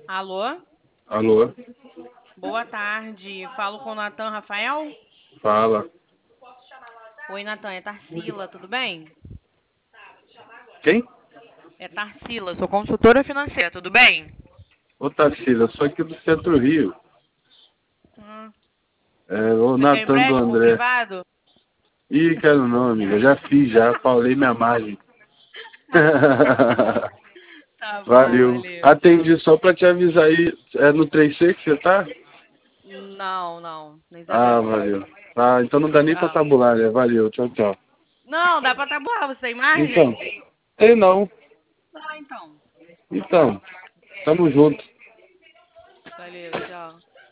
Alô? Alô? Boa tarde. Falo com o Natan Rafael? Fala. Oi, Natan, é Tarsila, tudo bem? Quem? É Tarsila, sou consultora financeira, tudo bem? Ô Tarsila, sou aqui do Centro Rio. Hum, É, o Você quer Natan do empréstimo André. privado? Ih, quero não, amiga. Já fiz, já. Paulei minha margem. Tá bom, Valeu. valeu, tchau. Atendi só pra te avisar aí. É no 3C que você tá? Não, na Ah, Isabel. valeu. Ah, então não dá nem pra Tchau. tabular, né? Valeu. Tchau, tchau. Não, dá pra tabuar, você tem Então. margem? Tem não. Ah, então. Então. Tamo junto. Valeu, tchau.